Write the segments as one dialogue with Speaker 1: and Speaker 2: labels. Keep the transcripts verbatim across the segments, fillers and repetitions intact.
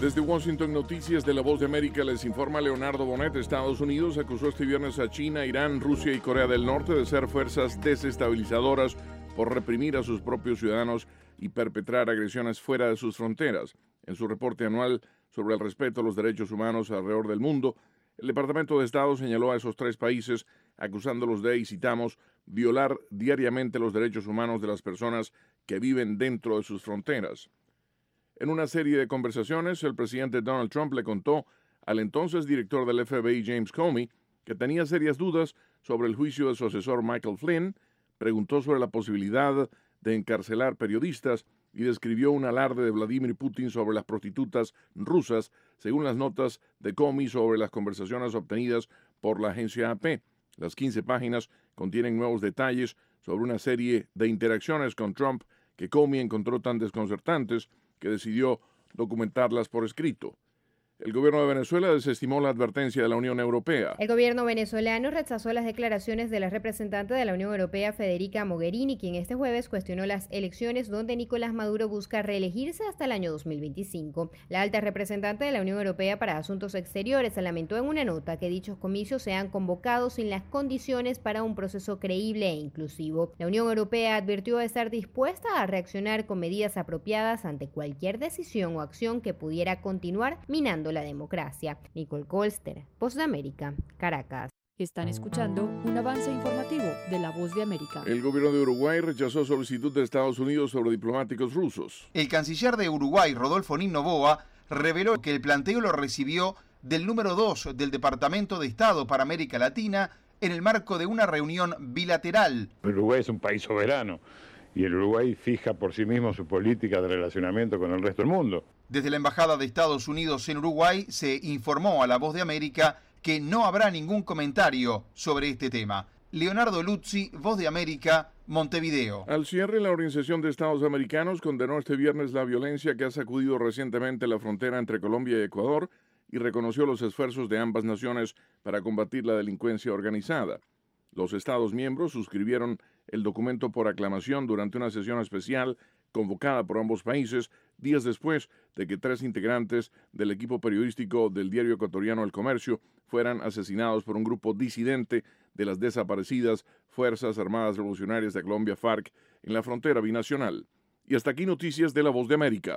Speaker 1: Desde Washington, Noticias de La Voz de América, les informa Leonardo Bonet. Estados Unidos acusó este viernes a China, Irán, Rusia y Corea del Norte de ser fuerzas desestabilizadoras por reprimir a sus propios ciudadanos y perpetrar agresiones fuera de sus fronteras. En su reporte anual sobre el respeto a los derechos humanos alrededor del mundo, el Departamento de Estado señaló a esos tres países acusándolos de, y citamos, violar diariamente los derechos humanos de las personas que viven dentro de sus fronteras. En una serie de conversaciones, el presidente Donald Trump le contó al entonces director del F B I, James Comey, que tenía serias dudas sobre el juicio de su asesor Michael Flynn, preguntó sobre la posibilidad de encarcelar periodistas y describió un alarde de Vladimir Putin sobre las prostitutas rusas, según las notas de Comey sobre las conversaciones obtenidas por la agencia A P. Las quince páginas contienen nuevos detalles sobre una serie de interacciones con Trump que Comey encontró tan desconcertantes que decidió documentarlas por escrito. El gobierno de Venezuela desestimó la advertencia de la Unión Europea.
Speaker 2: El gobierno venezolano rechazó las declaraciones de la representante de la Unión Europea, Federica Mogherini, quien este jueves cuestionó las elecciones donde Nicolás Maduro busca reelegirse hasta el año dos mil veinticinco. La alta representante de la Unión Europea para Asuntos Exteriores lamentó en una nota que dichos comicios sean convocados sin las condiciones para un proceso creíble e inclusivo. La Unión Europea advirtió de estar dispuesta a reaccionar con medidas apropiadas ante cualquier decisión o acción que pudiera continuar minando la democracia. Nicole Colster, Voz de América, Caracas.
Speaker 3: Están escuchando un avance informativo de La Voz de América.
Speaker 1: El gobierno de Uruguay rechazó solicitud de Estados Unidos sobre diplomáticos rusos.
Speaker 4: El canciller de Uruguay, Rodolfo Nin Noboa, reveló que el planteo lo recibió del número dos del Departamento de Estado para América Latina en el marco de una reunión bilateral.
Speaker 5: Uruguay es un país soberano y el Uruguay fija por sí mismo su política de relacionamiento con el resto del mundo.
Speaker 4: Desde la Embajada de Estados Unidos en Uruguay se informó a La Voz de América que no habrá ningún comentario sobre este tema. Leonardo Luzzi, Voz de América, Montevideo.
Speaker 1: Al cierre, la Organización de Estados Americanos condenó este viernes la violencia que ha sacudido recientemente la frontera entre Colombia y Ecuador y reconoció los esfuerzos de ambas naciones para combatir la delincuencia organizada. Los Estados miembros suscribieron el documento por aclamación durante una sesión especial convocada por ambos países días después de que tres integrantes del equipo periodístico del diario ecuatoriano El Comercio fueran asesinados por un grupo disidente de las desaparecidas Fuerzas Armadas Revolucionarias de Colombia, FARC, en la frontera binacional. Y hasta aquí noticias de La Voz de América.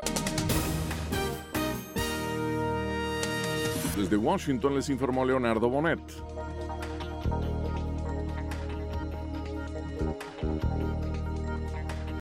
Speaker 1: Desde Washington les informó Leonardo Bonet.